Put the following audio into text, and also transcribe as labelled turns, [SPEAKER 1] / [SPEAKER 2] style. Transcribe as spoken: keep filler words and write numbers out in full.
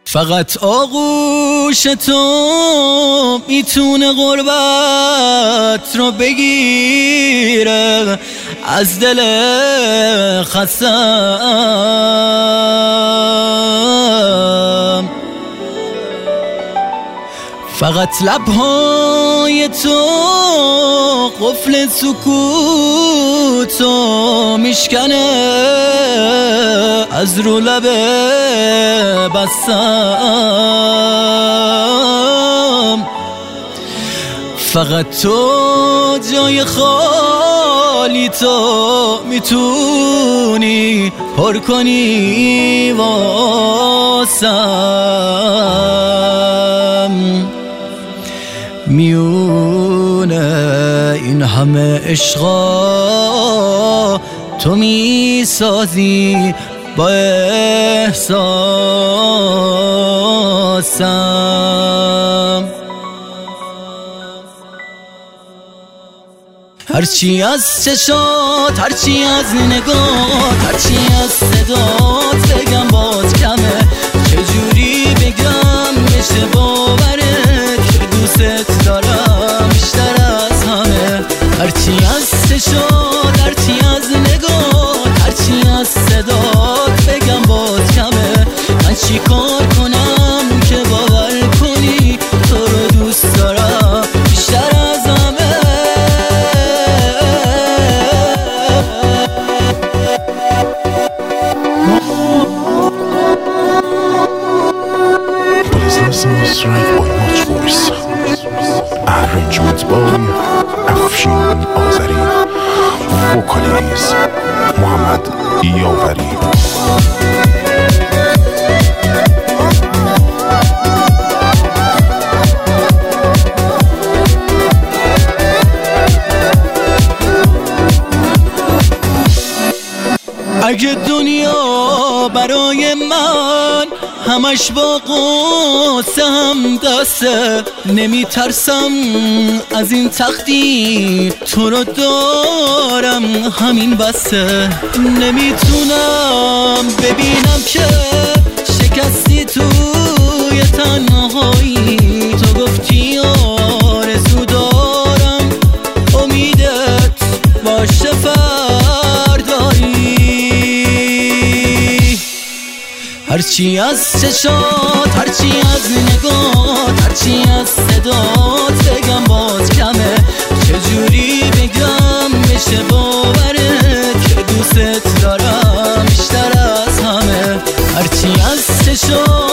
[SPEAKER 1] فقط آغوش تو میتونه غربت رو بگیره از دل خستم. فقط لبهای تو قفل سکوتو میشکنه از رو لب بستم. فقط تو جای خالی تو میتونی پر کنی واسم. میونه این همه عشقا تو میسازی با احساسم. هرچی از چشات، هرچی از نگات، هرچی از صدات بگم باز کمه. چجوری بگم بشه باورت که دوست دارم بیشتر از همه. هرچی از چشات، هرچی از نگات، هرچی از صدات بگم باز کمه. من چی کار کنم که باور کنی تو رو دوست دارم بیشتر از همه.
[SPEAKER 2] Strike by Much Voice. Arrangement by Afshin Azari. Vocalize Muhammad Yavari.
[SPEAKER 1] اگه دنیا برای من همش با قصه هم دسته، نمیترسم از این تقدیر تو رو دارم همین بسته. نمیتونم ببینم که شکستی توی تنهایی. تو گفتی آرزو دارم امیدت باشه فردایی. هرچی از چشات، هرچی از نگات، هرچی از صدات بگم باز کمه. چجوری بگم بشه باورت که دوست دارم بیشتر از همه. هرچی از چشات